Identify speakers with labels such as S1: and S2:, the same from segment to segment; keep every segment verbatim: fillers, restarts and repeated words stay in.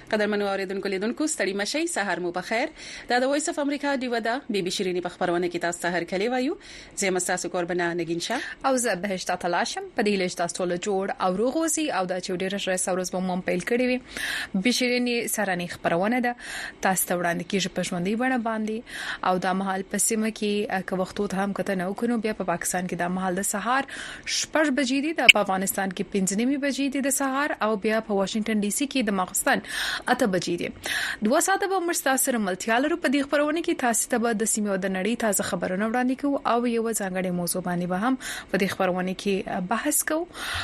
S1: قدرمنو اوریدونکو لیدونکو ستړي مشي سحر مو بخیر دا د وایس اف امریکا دی ودا بي بي شيريني په خبرونه کې تاسو سحر کلی وایو زه مستاسو قربانه نگین شاه
S2: او زه بهشت تلاشم په دې لښت تاسو له جوړ او روغوزي او د چوډیر رس اوروز به مم پیل کړی وي بي شيريني سره نه خبرونه ده تاسو ته وړاندې کیږي په ژوندۍ بڼه باندې او د محل په سیمه کې که وختوت هم کته نو کونو بیا په پاکستان کې د محل د سهار شپږ بجې دي د افغانستان کې پنځه نیمه بجې دي د سهار او بیا په واشنگټن ډي سي کې د ماخستن اته بجې دي دوه ساعته به مرستاسره ملتيالو په دې خبرونه کې تاسو ته به د سیمه د نړۍ تازه خبرونه وړاندې کوو او یو ځانګړي موضوع باندې به هم په دې خبرونه کې بحث کوو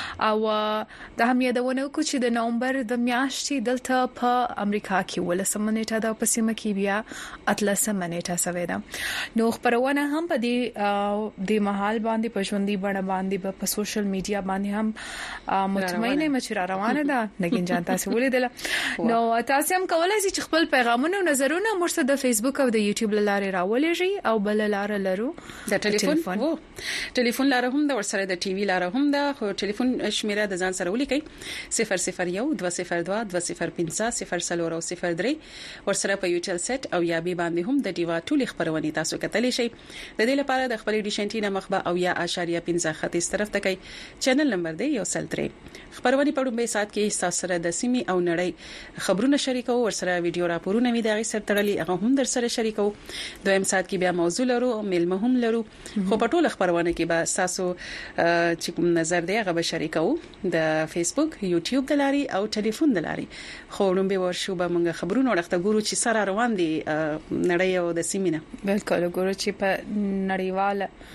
S2: او د هم یادونه کوو چې د نومبر د میاشتې دلته په امریکا کې ولسمه نیټه د پسیمه کې بیا اتلسمه نیټه سوي ده نو خبرونه هم په دې د محل باندې په ژوندۍ بڼه باندې په سوشل میډیا باندې هم مطمئنه مچ را روانه ده نګین جان تاسو ولیدل نو تاسو هم کولای شئ چې خپل پیغامونه او نظرونه موږ د فیسبوک او د یوټیوب لارې راولېږئ او بل لارې لرو
S1: د ټلیفون وو ټلیفون لاره هم د ورسره د ټي وي لاره هم د خو ټلیفون شمیره د ځان سره ولیکئ صفر صفر یو دوه صفر دوه دوه صفر پنځه صفر صفر او صفر درې ورسره په یوټل سیټ او یا بي باندې هم د ډیوا ټول خبرونه تاسو کتلی شئ د دې لپاره د خپل ډیشنټینا مخبه او یا اشاریه پنځه ختیس طرف ته کوي چینل نمبر دی یو سل درې خبرونه په ډومبه سات کې تاسو سره د سیمي او نړۍ خبرونه شریکو ورسره ویډیو راپورونه وی دغه سره تړلي هغه هم در سره شریکو دویم سات کې بیا موضوع لرو میلمه هم لرو خو په ټول خبرونه کې به تاسو چې کوم نظر دی هغه به شریکو د فیسبوک یوټیوب د لاري او ټلیفون د لاري خو ډومبه ورشو به موږ خبرونه ورته ګورو چې سره روان دي نړۍ او د سیمینه
S2: بالکل ګورو چې په نړیواله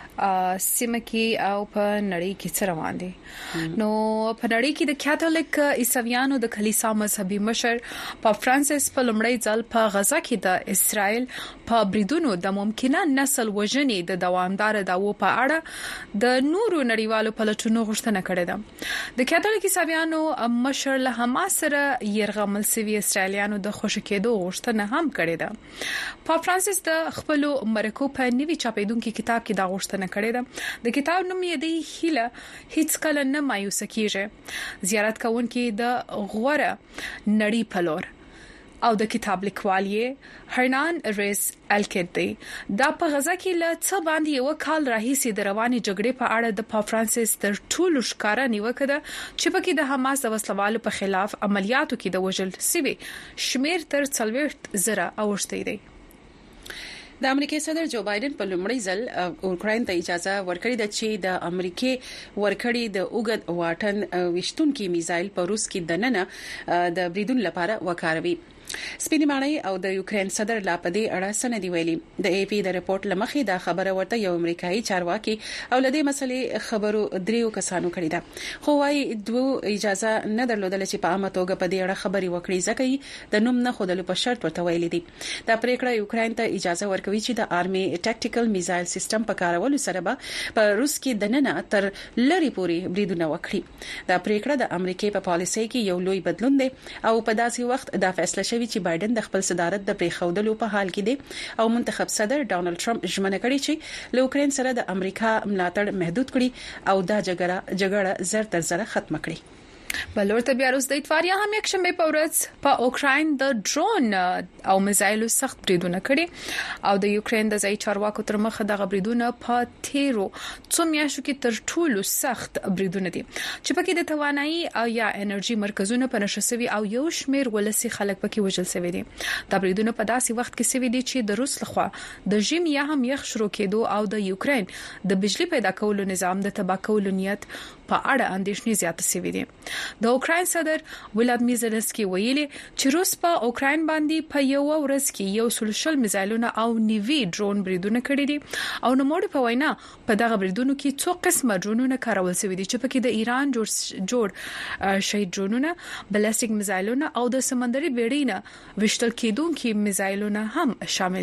S2: سیمه کې او په نړۍ کې څه روان دي نو په نړۍ کې د کاتولیک عیسویانو د کلیسا مذهبي مشر په فرانسیس په لومړی ځل په غزا کې د اسرائیل په بریدونو د ممکنه نسل وژنې د دوامدار داوو په اړه د نورو نړیوالو پلټونو غوښتنه کړې ده د کاتولیک عیسویانو مشر له حماس سره يرغمل سوي اسرائیلیانو د خوشی کېدو غوښتنه هم کړې ده په فرانسیس د خپل مرکو په نوي چاپیدونکو کتاب کې دا غوښتنه کړی ده د کتاب نوم یې دی هیله هیڅ کله نه مایوس کیږي زیارت کوونکي د غوړه نړۍ په لور او د کتاب لیکوال یې هرنان ریس الکټ دی دا په غزا کې له څه باندې یو کال راهیسي د رواني جګړې په اړه د پاپ فرانسیس تر ټولو ښکارا نیوکه ده چې په کې د حماس د وسلوالو په خلاف عملیاتو کې د وژل سوي شمیر تر څلوېښت زره اوښتي دی
S1: د امریکای صدر جو بایدن په لومړي ځل اوکرين ته اجازه ورکړې ده چې د امریکای ورکړې د اوګد واټن وشتونکو میزایل په روس کې دننه د بریدون لپاره وکاروي سپینمانای او د یوکرين صدر لا پدې اړه سندې ویلي د ای پی د رپورت لمخې دا خبره ورته یو امریکایي چارواکي او لدې مسلې خبرو دریو کسانو کړی ده خو وايي دوه اجازه نه درلودل چې په عامه توګه په دې اړه خبري وکړي ځکه د نوم نه خودلو په شرط ورته ویلي دي دا پریکړه یوکرين ته اجازه ورکوي چې د آرمي ټاکټیکل میزایل سیستم په کارولو سره به په روس کې دننه تر لری پوري بریدونه وکړي دا پریکړه د امریکای په پالیسۍ کې یو لوی بدلون دی او په داسې وخت دا فیصله شوی چې بایدن د خپل صدارت د پریښودلو په حال کې دی او منتخب صدر ډونالد ټرمپ ژمنه کړې چې له اوکرين سره د امریکا ملاتړ محدود کړي او دا جګړه جګړه زر تر زر ختم کړي
S2: بلورته بیا روس د اتواریا هم یک شنبه په ورځ په اوکرين د ډرون او میزایلو سخت بریدونه کړي او د یوکرين د ځای چارواکو تر مخه د غبریدونه په تیرو څو میاشتو کې تر ټولو سخت بریدونه دي چې پکې د توانایي او یا انرژي مرکزونه په نشسوي او یو شمیر ولسی خلک پکې وژل شوی دي د بریدونه په داسې وخت کې شوی دي چې د روس لخوا د ژمي یا هم یخ شروع کېدو او د یوکرين د بجلی پیدا کولو نظام د تباہ کولو نیت په اړه اندېښنې زیاتې شوې دي د اوکرين صدر ولادیمیر زيلنسکي ویلي چې روس په اوکرين باندې په یو ورځ کې یو سلشل میزایلونه او نیوي ډرون بریدونه کړي دي او نو موږ په وینا په دغه بریدونو کې څو قسمه ډرونونه کارول شوي دي چې پکې د ایران جوړ جوړ شهید ډرونونه بلاستیک میزایلونه او د سمندري بیړۍ نه وشتل کېدونکو میزایلونه هم شامل دي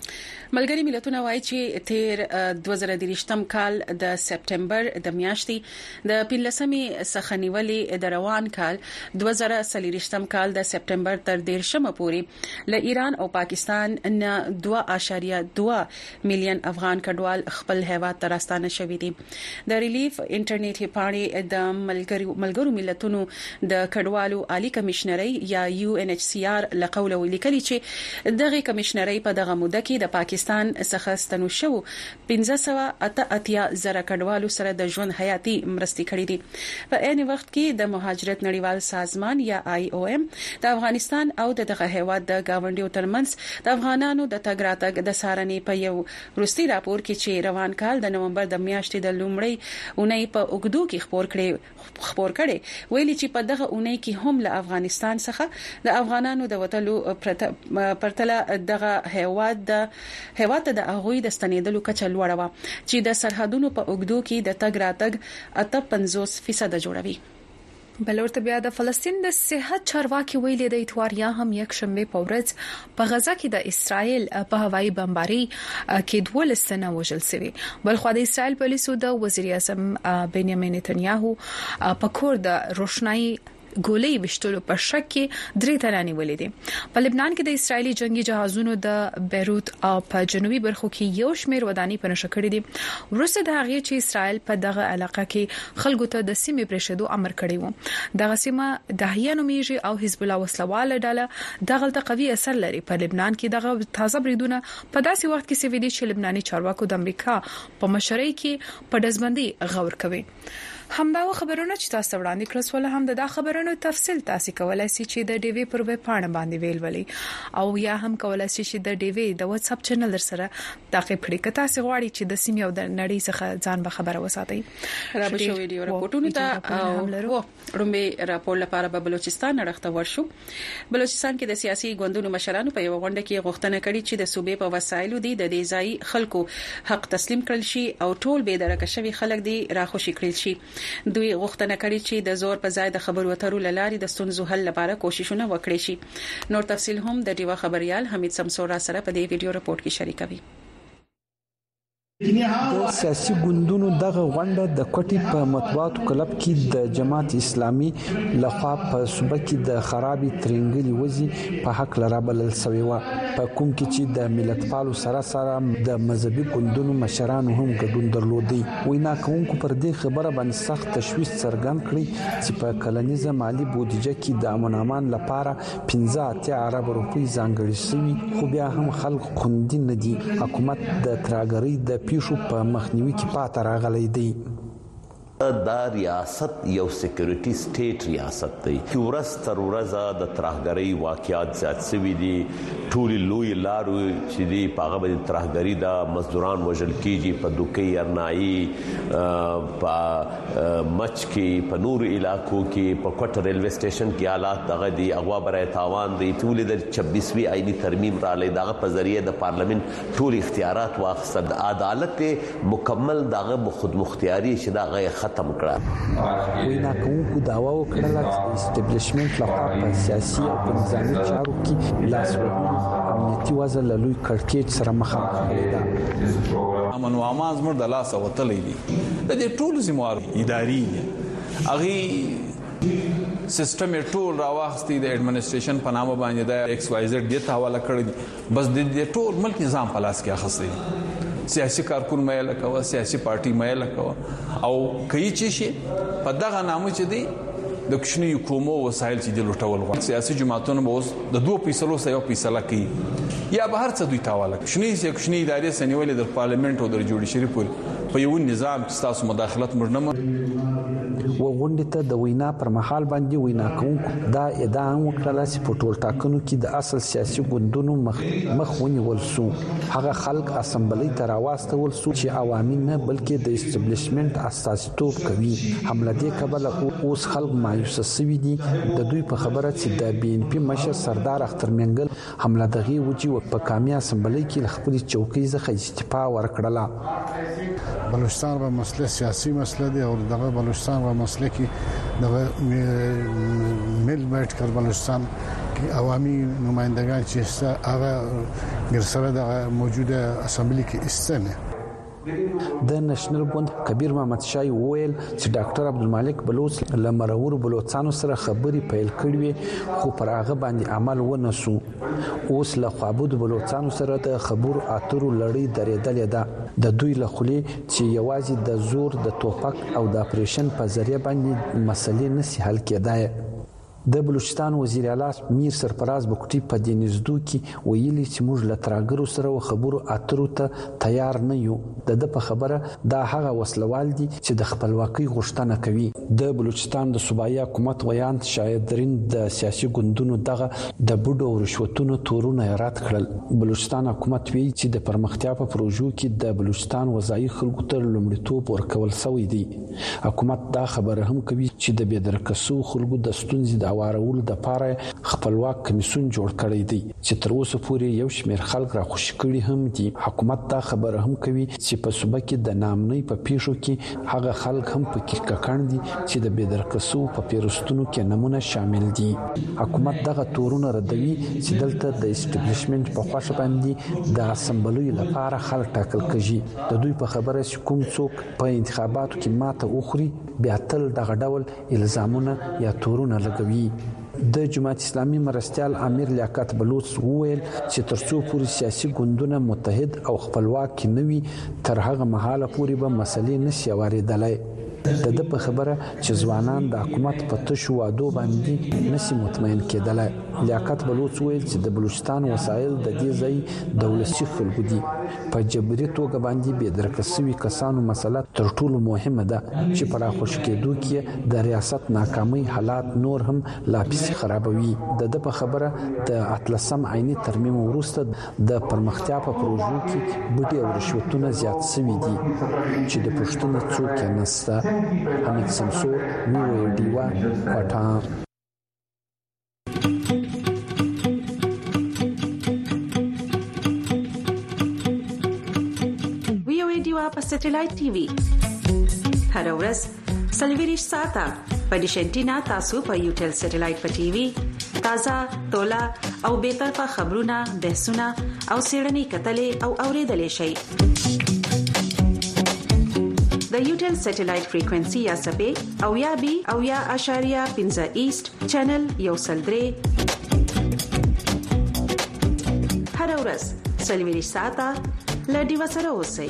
S1: ملګری ملتونه وایي چې تیر دوه زره دریشتم کال د سپټمبر د میاشتې د پنځمې څخه نیولې د روان کال دوه زره څلورشتم کال د سپټمبر تر دیرشمه پورې له ایران او پاکستان نه دوه اعشاریه دوه میلیون افغان کډوال خپل هیواد ته راستانه شوي دي. د ریلیف انټرنیټ پاڼې د ملګرو ملګرو ملتونو د کډوالو عالی کمشنري یا یو ان ایچ سی آر لقول ولیکلي چې دغه کمشنري په دغه موده کې د پاکستان څخه ستنو شو پنځه سوه اته اتیا زره کډوالو سره د ژوند حياتي مرستې کړې دي. په عین وخت کې د مهاجرت نړیوال سازمان یا آی او ایم د افغانستان او دغه هیواد د گاونډیو ترمنځ د افغانانو د تګ راتګ د سارنې په یو وروستي راپور کې چې روان کال د نومبر د میاشتې د لومړۍ اونۍ په اوګدو کې خبر کړي خبر کړي ویلي چې په دغه اونۍ کې هم له افغانستان څخه د افغانانو د وټلو پرتله دغه هیواد د هیواد د اغوی د ستنیدلو کچه لوړه و چې د سرحدونو په اوګدو کې د تګ راتګ اته پنځوس فیصد جوړوي.
S2: بلورته بیا د فلسطین د صحت چارواکي ویلي د اتواریا هم یک شنبه په ورځ په غزا کې د اسرائیل په هوایي بمباري کې دوه لسنه وژل شوي. بلخو د اسرائیل پولیسو د وزیر اعظم بنیامین نتنیاهو په کور د روشنايي ګولۍ وشتلو په شک کې درې ترانې ولې دي. په لبنان کې د اسرایلی جنگي جهازونو د بیروت او په جنوبي برخو کې یو شمېر ودانۍ په نشه کړې دي. ورسره د هغه چې اسرائیل په دغه علاقه کې خلکو ته د سیمې پرېښودو امر کړی و. دغه سیمه د هیانو میږي او حزب الله وسلواله ډله دغه قوي اثر لري. په لبنان کې دغه تازه بریدونه په داسې وخت کې سوي دي چې لبناني چارواکو د امریکا په مشرۍ کې په دزبندي غور کوي. همدا خبرونه چې تاسو وړاندې کړل ول هم د خبرونو تفصیل تاسو کولای شئ چې د ډي وی پر ویب پاڼه باندې ویل ولي او یا هم کولای شئ چې د ډي وی د واتس اپ چینل در سره تعقیب کړئ که تاسو غواړئ چې د سیمې او د نړۍ څخه ځان به خبره وساتئ.
S1: را به شو ویډیو راپورټونه ته رومبه راپور لپاره به بلوچستان اړخته ورشو. بلوچستان کې د سیاسي ګوندونو مشرانو په یو غونډه کې غوښتنه کړې چې د صوبې په وسایلو دي د دې ځای خلکو حق تسلیم کړل شي او ټول به درکه شوی خلک دي راخوشي کړل شي. دوی غوښتنه کړې چې د زور په ځای د خبرو اترو لاري د ستونزو حل لپاره کوششونه وکړي شي. نور تفصيل هم د ډیوا خبريال حمید سمسور سره په دې ویډیو رپورت کې شریکوي.
S3: د سیاسي ګوندونو دغه غونډه د کوټي په مطبوعاتو کلب کې د جماعت اسلامي لخوا په صوبه کې د خرابي ترنګلي وزي په حق لرابل سوي و. په کوم کې چې د ملتپالو سره سره د مذهبي ګوندونو مشرانو هم ګډون درلودي. وینا کوونکو پر دې خبره باندې سخت تشویش څرګند کړی چې په کلنیزه مالی بودیجه کې د امن امان لپاره پنځه اتیا ارب روپی ځانګړي شوی خو بیا هم خلک خوندي نه دي. حکومت د تراګری د پیښو په مخنیوي کې پاتې راغلی دی.
S4: دا ریاست یو سکیورټي سټیټ ریاست دی. ورځ تر ورځه د ترهګرۍ واقعیات زیات شوي دي. ټول لوی لارو چې دی په هغه باندې ترهګرۍ د مزدوران وژل کیږي په دوکۍ ارنایي په مچ کې په نور علاقو کې په کوټ ریلوے سټیشن کې حالات دغه دی اغوا برای تاوان دی. ټول د چھبیسویں آئینی ترمیم را لې دغه په ذریعہ د پارلیمنت ټول اختیارات واخیستل. عدالت مکمل دغه خود مختیاری چې دغه ختم کړه.
S3: وینا کوونکو داوا وکړه چې اسټابلیشمنت لخوا په سیاسي او په نظامي چارو کې لاس وهلو امنیتي وضع له لوی کړکېچ سره مخامخ ده.
S5: امن او امان زموږ د لاس وتلې دي. د دې ټولو ذمہوار اداري اغي سیستم ټول راوخستي د اډمنستریشن په نامه باندې د ایکس وای زد د حواله کړی. بس د دې ټول ملک نظام په لاس کې اخستي. سیاسي کارکون مې لکه سیاسي پارټي مې لکه او کوي چې شي په دغه نامه چې دی د کشنی کومو وسایل چې د لوټول غواړي. سیاسي جماعتونو به اوس د دوه پیسلو سره یو پیسله کوي یا به هر څه دوی تاواله کشنی سي کشنی ادارې سنیولې د پارلیمنت او د جوډیشري په یو نظام چې تاسو مداخلت مرنه
S3: و غونډه ته د وینا پر مهال باندې وینا کوونکو دا ادعا وکړه چې په ټول ټاکنو کې د اصل سیاسي ګوندونو مخ مخ ونیول سو. هغه خلک اسمبلی ته راوستول سو چې عوامي نه بلکې د اسټابلیشمنت اساسیتوب کوي. حمله دې کبل اوس خلک مایوس شوي دي. د دوی په خبره چې د بي ان پی مشر سردار اختر منګل حمله دغه وجي په کامي اسمبلی کې خپل چوکۍ څخه استعفا ورکړه.
S6: بلوچستان و مسله سیاسی مسله دی او دغه بلوچستان و مسله کې دغه مل بیت کر بلوچستان عوامي نمائندگان چې هغه ګرسره د موجوده اسمبلی کې استنه
S3: د نېشنل ګوند کبیر محمد شای ویل چې ډاکټر عبدالمالک بلوچ لمرور بلوچستان سره خبري پیل کړې خو پر هغه باندې عمل ونسو اوس له خوابود بلوچستان سره د خبرو اترو لړۍ درېدلې ده د دوی له خولي چې یوازې د زور د توپک او د اپریشن په ذریعہ باندې مسلې نسی حل کېدای د بلوچستان وزیر اعلی میر سرفراز بوکټي په دینزدو کې ویلي چې موږ له ترګرو سره خبرو اترو ته تیار نه یو د د په خبره دا هغه وسلوال دي چې د خپلواکۍ غوښتنه کوي د بلوچستان د صوبایي حکومت ویان شاید درین د سیاسي ګوندونو دغه د بډو رشوتونو تورونه رات کړل بلوچستان حکومت وی چې د پرمختیا په پروژو کې د بلوچستان وظایف خلکو ته لومړیتوب ورکول شوی دی حکومت دا خبره هم کوي چې د بېدرکسو خلکو د ستونزې د اوارول د پاره خپلواک کمیسون جوړ کړی دی چې تر اوسه پورې یو شمېر خلک را خوشی کړي هم دي حکومت دا خبره هم کوي چې په صوبه کې د نامنۍ په پیښو کې هغه خلک هم په کې ککړ دي چې د بېدرکسو په پیرستونو کې نمونه شامل دي حکومت دغه تورونه ردوي چې دلته د اسټابلیشمنت په خواشه باندې د اسمبلی لپاره خلک ټاکل کیږي د دوی په خبره چې کوم څوک په انتخاباتو کې ماته اخري بیا تل دغه ډول الزامونه یا تورونه لګوي د جماعت اسلامي مرستيال امیر لیاقت بلوچ وویل چې ترڅو پوری سیاسي ګوندونه متحد او خپلواک نه وي تر هغه مهاله پوری به مسلې نشي واردلای د د په خبره چې ځوانان د حکومت په تشو وادو باندې نشي مطمئن کېدلای لیاقت بلوچ ویل چې د بلوچستان وسایل د دې ځای دولتي خلکو دي په جبري توګه باندې به درکسوي کسانو مسله تر ټولو مهمه ده چې پر خوش کېدو کې د ریاست ناکامۍ حالات نور هم لا پسې خرابوي د د په خبره د اتلسم عیني ترمیم وروسته د پرمختیا په پروژو کې بډي او رشوتونه زیات شوي دي چې د پښتون څوک نسته حمید سمسور نیو دیوا کوټا
S7: ویو دیوا په سټلایټ ټي وي هر ورځ سلویریش ساته په ډیشنټینا تاسو په یوټل سټلایټ په ټي وي تازه تولا او به طرفه خبرونه بحثونه او سیړنی کتلې او اوریدلې شي د یوټل سټلایټ فریکوئنسي یا سپې او یا بي او یا اشاریه پنځه ایست چینل یو سلدري هر ورځ سلویریش ساته لډي وسره اوسئ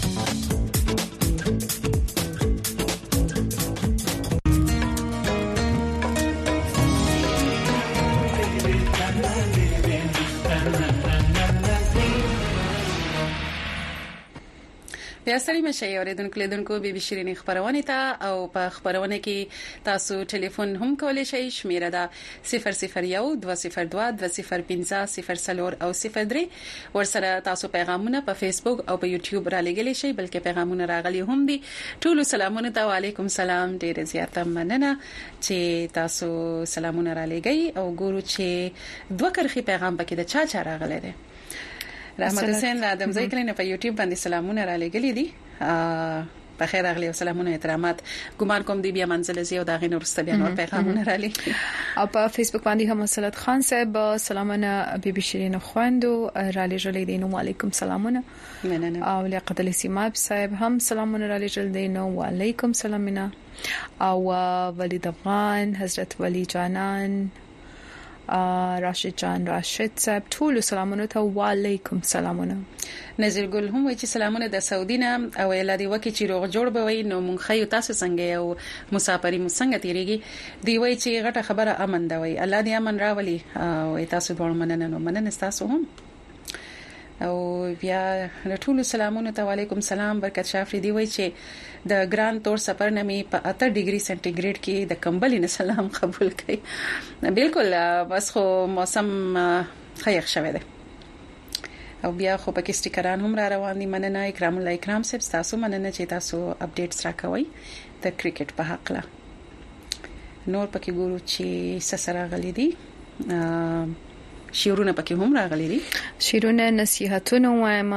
S1: بیا سړی مشه اوریدونکو لیدونکو بي بي شيرين خبرونه ته او په خبرونه کې تاسو ټلیفون هم کولای شئ شمیره ده صفر صفر یو دوه صفر دوه دوه صفر پنځه صفر صفر او صفر درې ورسره تاسو پیغامونه په فیسبوک او په یوټیوب را لګیلی شئ بلکې پیغامونه راغلي هم دي ټول سلامونه ته وعلیکم سلام ډیر زیاته مننه چې تاسو سلامونه را لګی او ګورو چې دوه کرخي پیغام پکې د چا چا راغلی دی رحمت حسین ادم زئی کلینه په یوټیوب باندې سلامونه را لګلې دي په خیر اغلی او سلامونه احترامات ګمان کوم دی بیا منزل زیو دا غین ورسته بیا نور پیغامونه را لګي
S2: او په فیسبوک باندې هم صلات خان صاحب سلامونه بي بي شيرين خوندو را لګلې دي نو علیکم سلامونه
S1: مننه
S2: او لیاقت الاسماب صاحب هم سلامونه را لګلې دي نو علیکم سلامونه او ولید افغان حضرت ولی جانان راشد جان راشد صاحب ټول سلامونه ته وعلیکم سلامونه
S1: نظیر ګل هم وایي چې سلامونه د سعودي نه او الهدي وکي چې روغ جوړ بوي نو مونږ خیو تاسو څنګه او مسافری مو څنګه تیریږي دی وایي چې غټه خبره امن دا وایي الله دې امن راولي او تاسو ډول مننه نو مننه تاسو هم او بیا ټول سلامونه ته وعلیکم سلام برکت شافری دی وایي چې د ګران تور سفر نمی په اته ډیګري سنټیګریډ کې د کمبلې نه سلام قبول کړي بالکل بس خو موسم خیخ شوه دی او بیا خو پکې سټیکران هم را روان دي مننه اکرام الله اکرام صاحب تاسو مننه چې تاسو اپډیټس راکوي د کرکټ په حق لا نور پکې ګورو چې سسرا غلي دي شیرونه پکې هم راغلي دي
S2: شیرونه نصيحتونه وایم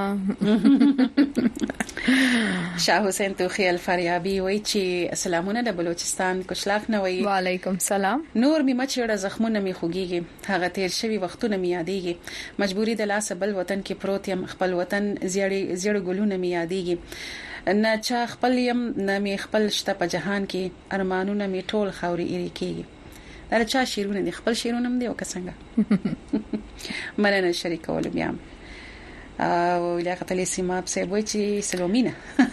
S1: شاه حسین توخی الفاریابی وایي چې سلامونه د بلوچستان کوشلاک نه وایي
S2: وعلیکم سلام
S1: نور می مچړه زخمونه می خوګيږي هغه تیر شوی وختونه می یادېږي مجبوری د لاس بل وطن کې پروت يم خپل وطن زیړې زیړ ګلونه می یادېږي نه چا خپل يم نه می خپل شته په جهان کې ارمانونه می ټول خوري اړي کېږي دا چا شیرونه دي خپل شیرونه هم دي او څنګه مننه شریکول بیا او لیاقت علی سیماب صاحب وایي چې سلامینه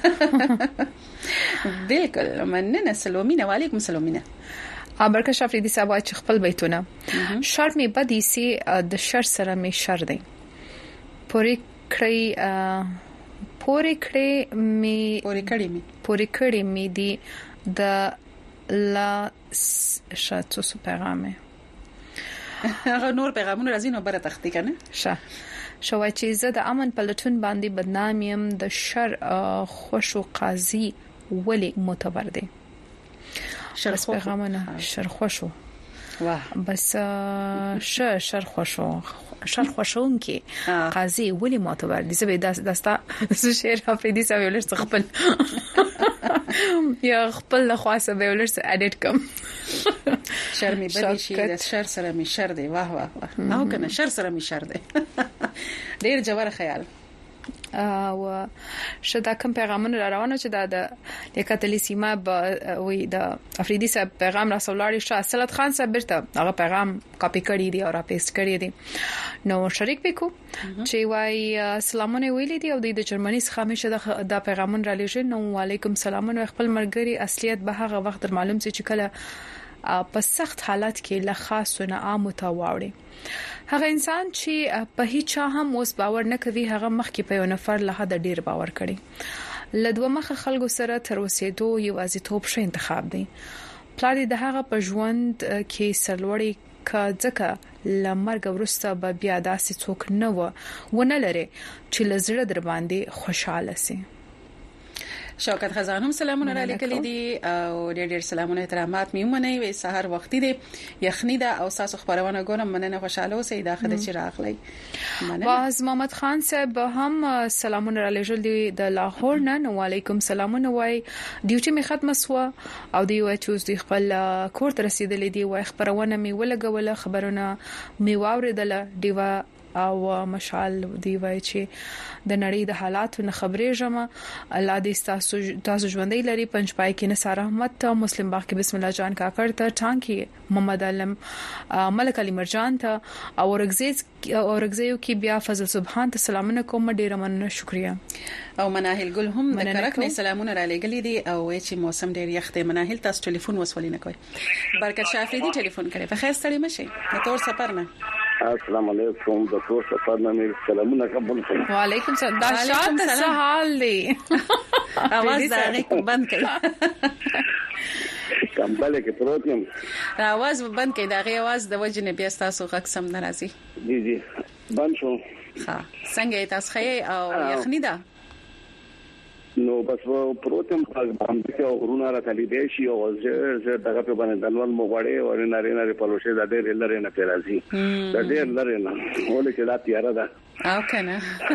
S1: بالکل مننه سلامینه وعلیکم سلامینه
S2: ابرکه شفریدی صاحب وایي چې خپل بیتونه شر می بدی سي د شر سره می شر دی پوری کړی پوری کړی می
S1: پوری کړی می
S2: پوری کړی می دی د لا شاتو سو پیغامه
S1: هغه نور پیغامونه راځي نو بره تختی کنه
S2: شه شوای چې زه د امن پلټون باندې بدنامیم د شر خوشو قاضي ولی معتبر دی شر پیغامونه شر خوشو
S1: واه
S2: بس ش شر خوشو شر خوشون کې قاضي ولی معتبر دي زه به داستا شعر افریدي صاحب ولر خپل یا خپل خاصه به ولر اډیټ کم
S1: شر می بدی شي د شر سره می شر دی واه واه واه او کنه شر سره می شر دی ډیر جوړ خیال
S2: او شدا کوم پیغامونه را روانه چې دا د لیکاتلی سیما وي د افریدي صاحب پیغام رسولاري شاه اصلت خان صاحب برته هغه پیغام کاپی کړی دی او را پیسټ کړی دی نو شریک وکړو چې وايي سلامونه ویلي دي او د جرمني څخه همیشه د پیغامون را لېږي نو وعلیکم سلامونه خپل مرګري اصليت به هغه وخت معلوم سي چې کله په سخت حالت کې له خاصو نه عام متواوړي هغه انسان چې په هیڅ هم اوس باور نه کوي هغه مخکې په یو نفر له حد ډیر باور کړي لدوه مخه خلکو سره تر وسیدو یوازیتوب ښه انتخاب دی پلان د هغه په ژوند کې سرلوړی کا ځکه لمرګ ورسته به بیا داسې څوک نه و ونه لري چې لزړه در باندې خوشاله سي
S1: شوکت خزان هم سلامونه را لیکلي دي او ډېر ډېر سلامونه احترامات میومنه وي سحر وختي دي یخني ده او تاسو خبرونه ګورم مننه خوشاله اوسئ داخله چې راغلی
S2: باز محمد خان صاحب هم سلامونه را لېږل دي د لاهور نه وعلیکم سلامونه وای ډیوټي می ختمه سو او دی وای چې د خپل کور ته رسیدلې دي وای خبرونه می ولګول خبرونه می واوریدله دیوا او مشال دی وای چې د نړۍ د حالاتو نه خبرې جمع الله دې تاسو تاسو ژوندۍ لري پنځپای کې نثار احمد ته مسلم باغ کې بسم الله جان کاکړ ته ټانکی محمد علم ملک علي مرجان ته او ورغزیز اورغزیو کې بیا فضل سبحان ته سلامونه کوم ډیره مننه شکریا
S1: او مناهل ګل هم د کرک نه سلامونه را لګلې دي او چې موسم ډیر یخ دی مناهل تاسو ټلیفون وسولینه کوي برکت شافعي ټلیفون کړي په خیر ستړي مشي د تور سفر نه
S8: السلام علیکم د تور سفر نه مې سلامونه قبول کړم
S2: وعلیکم السلام دا شات څه حال دی
S1: اواز دا بند کړئ
S8: کمبله کې پروت یم
S1: اواز بند کړئ دا غي اواز د وجنه بیا تاسو غږ سم ناراضي
S8: جی جی بند شو
S1: ها څنګه تاسو خې او یخني ده
S8: نو بس پروتم هم چې ورونه را کلی دی شي او زه زه دغه په باندې دلول مو غړې او ناري ناري پلوشه د ډېر لري نه پیرازي د ډېر لري نه ولې چې لا تیار ده
S1: او کنه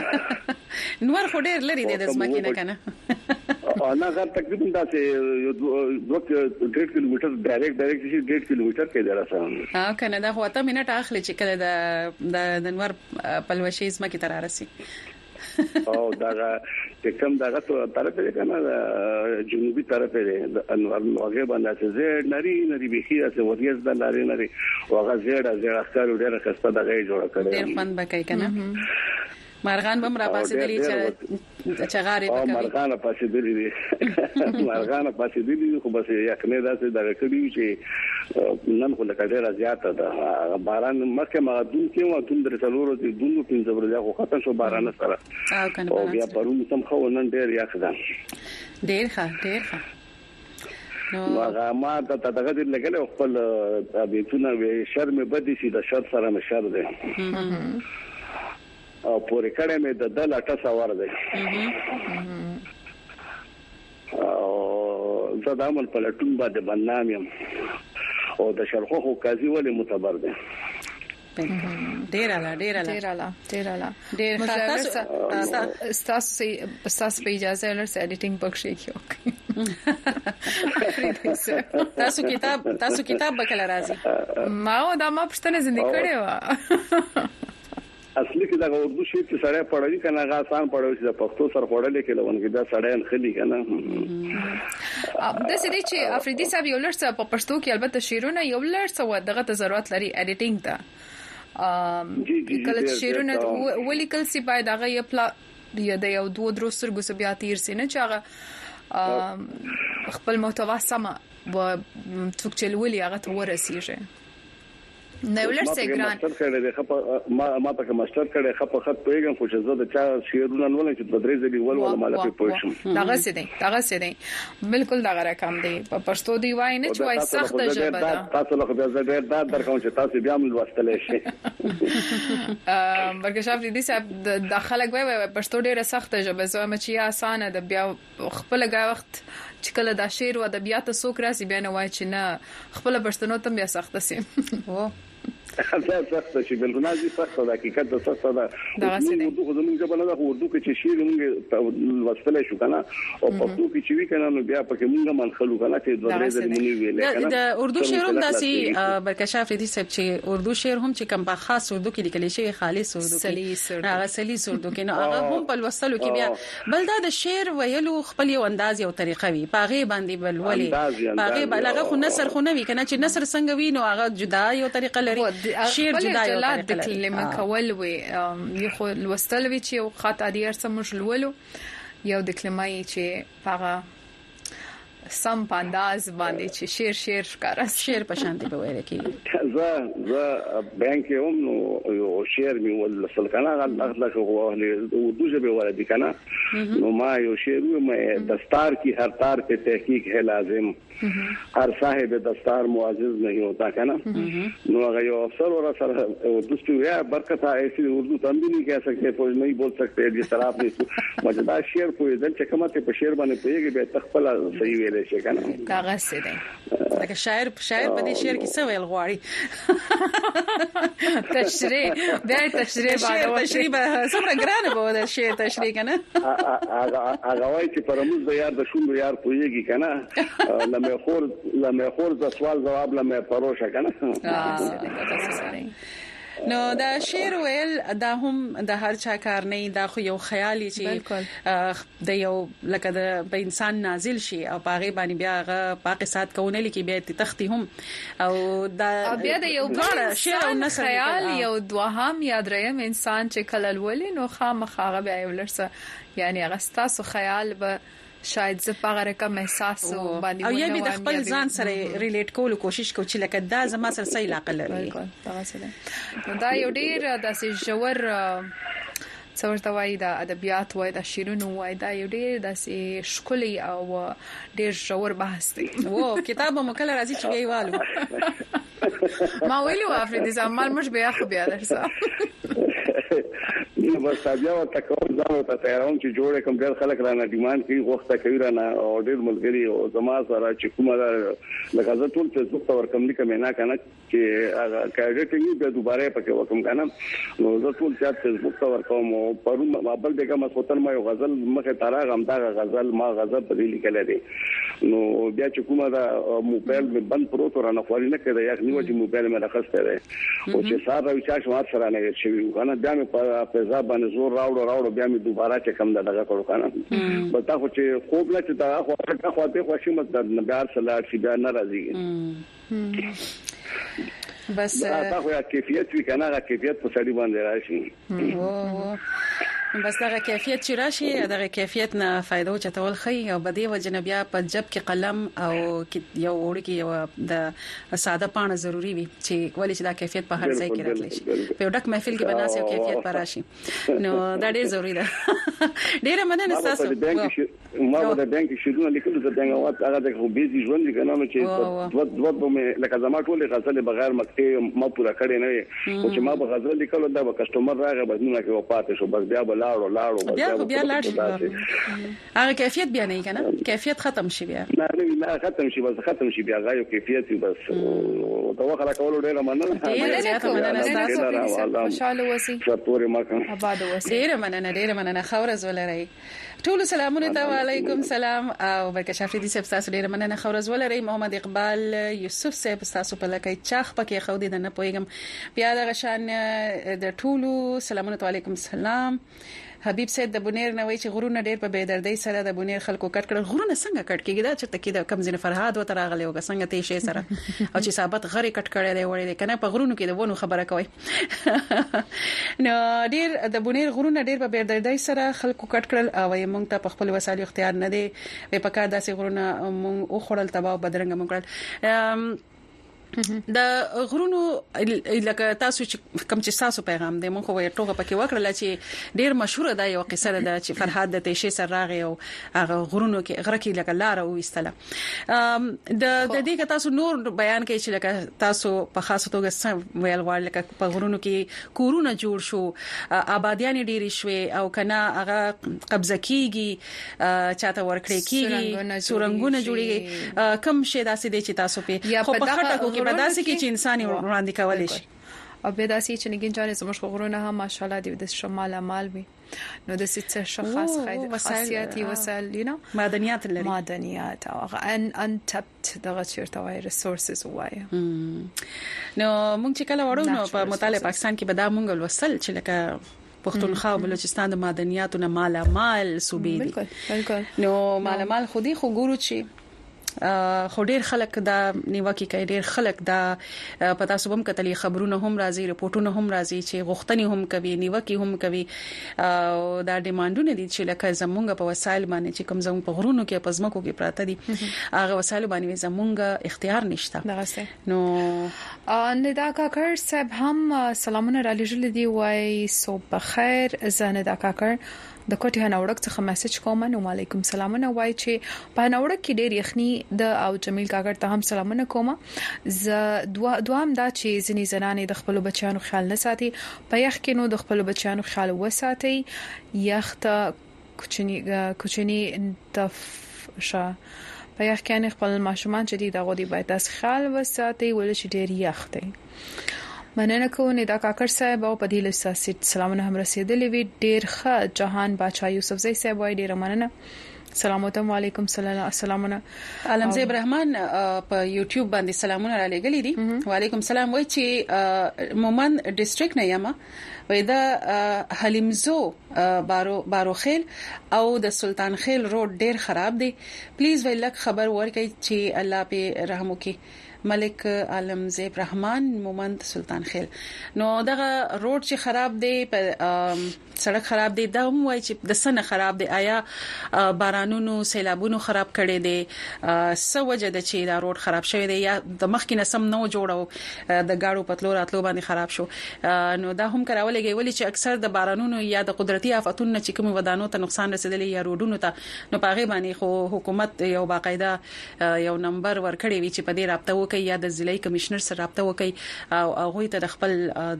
S1: نور خو ډېر لري د زمکه نه کنه
S8: انا غر تقریبا داسې یو دوه ډېر کیلومتر ډایرکټ ډایرکټ شي ډېر کیلومتر کې دراسه
S1: او کنه دا خو ته منټ اخلي چې کله د د نور پلوشه زمکه تر راسي
S8: او دا کوم دغه طرف دی کنه جنوبي طرف دی انور هغه باندې چې نری نری بيخي چې وریځ د لاري نری هغه زیړه زیړه ښکار ډیره خسته دغه جوړ کړي
S1: ډیر فن بکای کنه مارغان بم را پاسې دي چې چغاري
S8: بکوي او مارغان پاسې دي مارغان پاسې دي خو بس یکنه داسې دغه کړي چې نن خو لکه ډیره زیاته ده باران مکه ما دون کې و دون در څلورو دي دونو پنځه ورځې خو ختم شو باران سره
S1: او کنه
S8: او بیا پرون سم خو نن ډیر یخ ده
S1: ډیر ښه ډیر ښه
S8: نو هغه ما ته دغه دې لګل خپل بیتونه وي شر مې بدی شي د شر سره مې شر ده او پورې کړه مې د دل اټه سوار دی او زه د عمل په لټون باندې بنام یم او د شرخو قاضي ولې معتبر دی
S1: ډیر اعلی ډیر اعلی
S2: ډیر اعلی ډیر اعلی
S1: ډیر
S2: تاسو تاسو تاسو په اجازه لرسه ایډیټینګ پکښې کیو
S1: تاسو کتاب تاسو کتاب بکل راځي
S2: ما دا ما پښتنه زندګی کړې و
S8: اصلي کې دا اردو شی چې سړی پړوي کنه هغه آسان پړوي چې پښتو سره پړل کې لونګي دا سړی خلی کنه
S2: د سړي چې افریدي صاحب یو لړ څه په پښتو کې البته شیرونه یو لړ څه و دغه ضرورت لري ایډیټینګ ته کله شیرونه ولیکل سی باید هغه یو پلا یا د یو دوه درو سرګو بیا تیر سي نه چې هغه خپل محتوا سم و څوک چې ولي هغه ته ورسیږي نه ولرسه ګران
S8: ما ما په ماستر کړه خپ خط پیغام خو چې زه د چا شیرونه ولې چې په درې ځلې ول ول مال په پوښم
S2: دغه څه دی دغه څه دی بالکل دغه رقم دی په پښتو دی وای نه چې وای سخت ژبه ده
S8: تاسو له خدای زړه دا درکوم چې تاسو بیا موږ واستلې شي
S2: برګشاف دي چې داخله کوي پښتو ډیره سخت ژبه زما چې اسانه ده بیا خپل غا وخت چې کله دا شعر و ادبیات څوک راسي بیا نه وای چې نه خپل پښتنو ته بیا سخت سي
S8: و دا سخت شي بل غنازي سخت ده حقیقت ده سخت ده اردو خو زموږ په نه ده اردو کې چې شعر موږ وسله شو کنه او پښتو کې چې وی کنه نو بیا پکې موږ منخلو کنه چې دوه ورځې مونږ ویلې کنه
S1: د اردو شعر هم داسي برکشاف دي چې اردو شعر هم چې کوم په خاص اردو کې لیکل شوی خالص اردو کې هغه سلیس اردو کې نو هغه هم په وسلو کې بیا بل دا د شعر ویلو خپل یو انداز یو طریقه وي پاغه باندې بل ولې پاغه بلغه خو نثر خو نه وی کنه چې نثر څنګه وی نو هغه جدا یو طریقه لري شعر جدا یو طریقه لري
S2: کلمه کول وي یو خو لوستل وی چې یو خط ادي ارسم مشلولو یو د کلمې چې هغه سم پانداز باندې چې شعر شعر ښکارا
S1: شعر په شان دی په ویل کې
S8: زه زه بانک هم نو یو شعر می ول سل کنه الله خو له اردو ژبه ولدي کنه نو ما یو شعر مې دستار کی هر تار په تحقیق ہے لازم हर साहिब दस्तार मुआजिज नहीं होता क्या ना नो अगर ये अफसर और असर उर्दू से है बरकत ऐसी उर्दू तो हम भी नहीं कह सकते कोई नहीं बोल सकते जिस तरह आपने मजेदार शेर को इधर चकमते पे शेर बने पे कि तखपला सही वेले से क्या ना
S2: कागज से दे
S1: لکه شاعر شاعر په دې شعر کې څه ویل غواړي
S2: تشریح بیا تشریح باندې
S1: تشریح به څومره ګرانه به د شعر تشریح کنه
S8: هغه وایي چې پرموز د یار د شوند یار پويږي کنه لمه خور لمه خور د سوال جواب لمه پروشه کنه
S1: نو دا شعر ویل دا هم د هر چا کار نه دا خو یو خیالي چې د یو لکه د په انسان نازل شي او باغې باندې بیا هغه باقي سات کوونه لکه بیا تختی هم او دا
S2: بیا د یو شعر او خیال یو دوهم یاد رایم انسان چې کله ولې نو خامخا بیا یو لرسه یعنی هغه ستاسو خیال به شاید زه په هغه رقم احساس باندې
S1: او یا به د خپل ځان سره ریلیټ کولو کوشش کو چې لکه دا زما سره صحیح علاقه لري
S2: دا یو ډیر داسې جوړ څورته وای دا ادبیات وای دا شیرونو وای دا یو ډیر داسې ښکلي او ډیر جوړ بحث دی
S1: وو کتاب مکل راځي چې ویوالو
S2: ما ویلو افریدي زمال مش بیا خو بیا درسه
S8: نو بس بیا ورته کوم ځان ته تیاروم چې جوړه کوم ډېر خلک رانه ډیماند کوي وخت کوي رانه او ډېر ملګری او زما سره چې کومه لکه زه ټول فیسبوک ته ورکم لیکم نه کنه چې هغه کاډټینګ به دوباره پکې وکم کنه نو زه ټول چې فیسبوک ته ورکوم او پرون بل دغه مسوتن ما یو غزل مخه تارا غم دا غزل ما غزل په دې لیکل دي نو بیا چې کومه دا موبایل مې بند پروت ورانه خوري نه کړی یو نیو چې موبایل مې راخسته ده او چې صاحب وی چې ما سره نه شي کنه بیا مې په فضا باندې زور راوړو راوړو بیا مې دوباره چې کم دغه کړو کنه بلته خو چې خوب نه چې دا خو هغه خواته خوشي مت د بیا سره چې بیا ناراضي
S1: بس
S8: دا خو کیفیت وی کنه هغه کیفیت په سړي باندې راشي
S1: بس دغه کیفیت چې راشي دغه کیفیت نه فائدو چتول خي او بدی وجنبیا په جب کې قلم او یو وړ کې یو د ساده پانه ضروری وي چې ولې چې دا کیفیت په هر ځای کې راتلی شي په ډک محفل کې بناسي کیفیت پر راشي نو دا ډېر ضروری ده ډېر مننه تاسو
S8: ما د بانک شیدونه لیکل د بانک وات هغه د خو بیزي ژوند کنه نو چې دوه دوه به لکه زما ټول غزل بغیر مکتې ما پورا کړی نه او چې ما به غزل لیکل دا به کسٹمر راغی بس نو کې وپاتې شو بس بیا به لاړو لاړو
S1: بیا بیا لاړ شي هغه کیفیت بیا نه کنه کیفیت ختم شي بیا
S8: نه نه ختم شي بس ختم شي بیا غایو کیفیت بس دا وخت راکول ډیر مننه
S1: ډیر زیاته مننه
S2: خوشاله وسی
S8: شپوري ما کوم
S2: آباد وسی
S1: ډیر مننه ډیر مننه خورز ولري ټول سلامونه ته وعليكم سلام او برکت شفری صاحب تاسو ډیر مننه خورز ولري محمد اقبال یوسف صاحب تاسو په لکه چاخ پکې خو دې نه پويګم بیا د غشان د ټول سلامونه علیکم السلام حبیب سید د بونیر نوې چې غرونه ډېر په بيدردۍ سره د بونیر خلکو کټ کړ غرونه څنګه کټ کېږي دا چې تکي د کمزین فرهاد وته راغلی او څنګه ته شي سره او چې ثابت غری کټ کړي دی وړي کنه په غرونو کې د ونه خبره کوي نو ډېر د بونیر غرونه ډېر په بيدردۍ سره خلکو کټ کړل او موږ ته په خپل وسایل اختیار نه دی په کار داسې غرونه موږ او خړل تباہ بدرنګ موږ کړل د غرونو لکه تاسو چې کوم چې تاسو پیغام دی مونږ وایو ټوګه پکې وکړل چې ډیر مشهور ده یو قصه ده چې فرهاد د تیشي سره راغی او هغه غرونو کې غره کې لکه لار او استله د د دې که تاسو نور بیان کوي چې لکه تاسو په خاصه توګه سم ویل وړ لکه په غرونو کې کورونه جوړ شو آبادیان ډیر شوي او کنه هغه قبضه کیږي چاته ورکړي کیږي سورنګونه جوړيږي کم شي داسې دي چې تاسو په خو په خټه کې بداسي کې چې انساني وړاندې کولای شي
S2: او به داسي چې نګین جانې زموږ غرونه هم ماشاءالله دي د شمال مال وي نو د ست شخص خاصياتي وسایل دي نو
S1: معدنيات لري
S2: معدنيات او ان ان تپت دغه چیرته وای ریسورسز وای
S1: نو مونږ چې کله وړو نو په مطالعه پاکستان کې به دا مونږ وصل چې لکه پښتونخوا او بلوچستان د معدنياتو نه مالا مال صوبې دي
S2: بالکل بالکل
S1: نو مالا مال خودي خو ګورو چې خو ډیر خلک دا نیوکه کوي ډیر خلک دا پتا صوبم کتلی خبرونه هم راځي رپورټونه هم راځي چې غوښتنې هم کوي نیوکه هم کوي او دا ډیماندونه دي چې لکه زمونږ په وسایل باندې چې کوم زمونږ په غرونو کې پزمکو کې پراته دي هغه وسایل باندې زمونږ اختیار نشته نو
S2: ندا کاکر صاحب هم سلامونه را لېږل دي وای صبح بخیر زنه دا کاکر د کوټه هنوړک څخه میسج کوم نو وعلیکم سلامونه وای چې په هنوړک کې ډېر یخني د او جمیل کاکر ته هم سلامونه کوم ز دوا دوام دا چې ځنی زنانې د خپل بچیانو خیال نه ساتي په یخ کې نو د خپل بچیانو خیال وساتي یخ ته کوچنی کوچنی تفشا په یخ کې خپل ماشومان چې دی دغه دی باید تاسو خیال وساتي ول چې ډېر یخ دی مننه کوم دا کاکر صاحب او په دې لساسي سلامونه هم رسیدلې وی ډیر ښه جهان بادشاہ یوسف زئی صاحب وای ډیر مننه سلام علیکم سلامونه
S1: علم زیب رحمان په یوټیوب باندې سلامونه را لګلې دي وعلیکم السلام وای چې مومن ډیسټریکټ نه یم وای دا حلیمزو بارو باروخیل او د سلطان خیل روډ ډیر خراب دی پلیز وای لک خبر ورکړئ چې الله په رحم وکړي ملک عالم زیب رحمان مومند سلطان خیل نو دغه روډ چې خراب دی په سړک خراب دی دا هم وای چې د سن خراب دی آیا بارانونو سیلابونو خراب کړي دي سو وجه د چې دا روډ خراب شوی دی یا د مخکې نسم نو جوړو د گاړو پتلو راتلو باندې خراب شو نو دا هم کراولېږي ولی چې اکثر د بارانونو یا د قدرتي آفتونو چې کوم ودانو ته نقصان رسیدلی یا روډونو ته نو پاغه باندې خو حکومت یو باقاعده یو نمبر ورکړی وی چې په دې رابطه وکړي یا د ضلعي کمشنر سره رابطه وکړي او هغه ته د خپل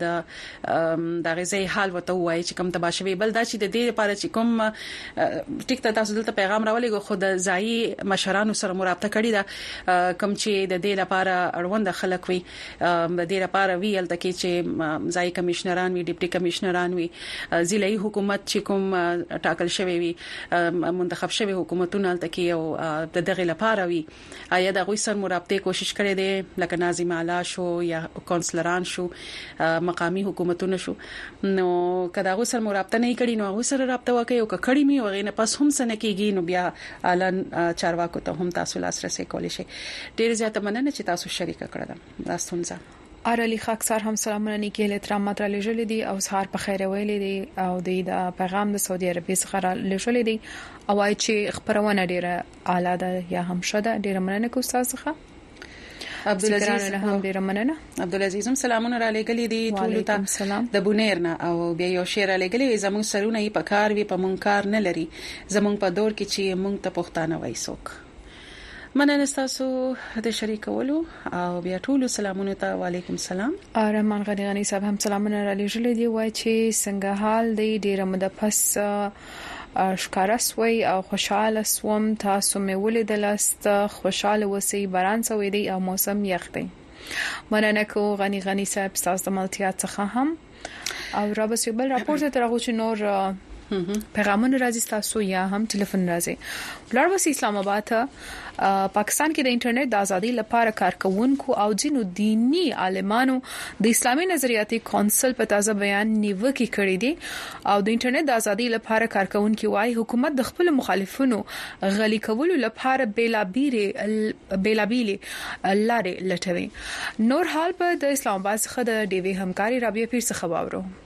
S1: د د غزي حال وته وایي چې کوم تباشوي بل دا چې د دې لپاره چې کوم ټیک ته تاسو دلته پیغام راولېګو خو د ځای مشرانو سره مرابطه کړې ده کوم چې د دې لپاره اړوند خلک وي د دې لپاره ویل تکي چې ځای کمشنران وي ډیپټي کمشنران وي ضلعي حکومت چې کوم ټاکل شوی وي منتخب شوی حکومتونه تکي او د دغه لپاره وي آیا د غوي سره مرابطه کوشش کړې ده لکه ناظم اعلی شو یا کونسلران شو مقامی حکومتونه شو نو کدا غو سره مرابطه نه کړي نو غو سره رابطه وکړي او کړي می وغه نه پس هم سن کېږي نو بیا اعلان چارواکو ته هم تاسو لاسرسي کولی شي ډیر زیاته مننه چې تاسو شریک کړل دا ستونزه
S2: ار علي خاکسار هم سلامونه نیکه احترامات را لېږل دي او سهار په خیر ویلې دي او د پیغام د سعودي عربي څخه را لېږل دي او وايي چې خبرونه ډیره اعلی ده یا هم شته ډیره مننه کوم تاسو څخه
S1: عبدالعزيز
S2: هم ډیر مننه.
S1: عبدالعزيز هم سلامونه را لګلې دي ټول ته د بونیرنا او بیا یو شعر را لګلې زموږ سرونه یې پکار وی په مونږ کار نه لري زموږ په دور کې چې مونږ ته پښتانه وای څوک. مننه تاسو د شریکولو او بیا ټول سلامونه ته وعلیکم السلام.
S2: رحمان غنی غنی صاحب هم سلامونه را لېږلې دي وای چې څنګه حال دی ډیر مده پس اشکارس وای او خوشاله سوم تاسو مې ولیدلست خوشاله وسی باران سوي دی او موسم یخ دی. مننه کو غنی غنی صاحب تاسو د ملتیا څخه هم او را به بل راپور ته راغو چې نور پیغامونه راځي تاسو یا هم ټلیفون راځي. لړوس اسلام آباد پاکستان کې د انټرنیټ د ازادي لپاره کارکونکو او جنو دینی عالمانو د اسلامي نظریاتي کونسل په تازه بیان نیوکه کړې دي او د انټرنیټ د ازادي لپاره کارکونکو وايي حکومت د خپل مخالفینو غلي کولو لپاره بیلابیره بیلابیله لارې لټوي. نور حال په د اسلام آباد څخه د ډیوی همکاري رابعه پیر څخه واورو.